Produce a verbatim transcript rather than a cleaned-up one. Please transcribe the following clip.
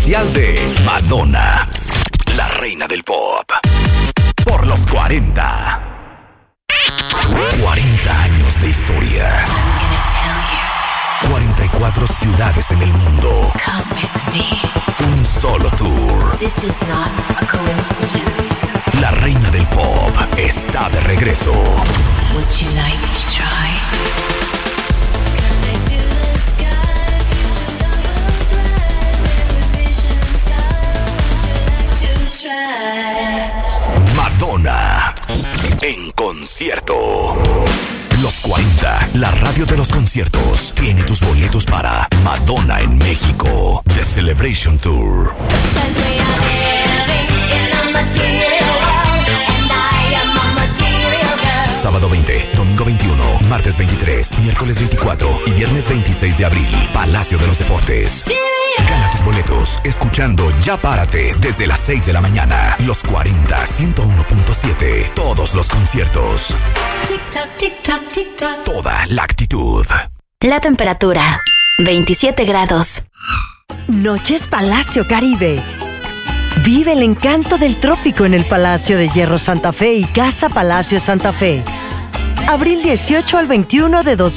especial de Madonna, la reina del pop. Por los cuarenta. cuarenta años de historia. cuarenta y cuatro ciudades en el mundo. Un solo tour. This is not a coincidence. La reina del pop está de regreso. Would you like to try? Madonna en concierto. Los cuarenta, la radio de los conciertos, tiene tus boletos para Madonna en México, The Celebration Tour. Sábado veinte, domingo veintiuno, martes veintitrés, miércoles veinticuatro y viernes veintiséis de abril, Palacio de los Deportes. Gana tus boletos escuchando Ya Párate desde las seis de la mañana. Los cuarenta, ciento uno punto siete. Todos los conciertos. Tic-tac, tic-tac, tic-tac. Toda la actitud. La temperatura, veintisiete grados. Noches Palacio Caribe. Vive el encanto del trópico en el Palacio de Hierro Santa Fe y Casa Palacio Santa Fe. Abril dieciocho al veintiuno de dos mil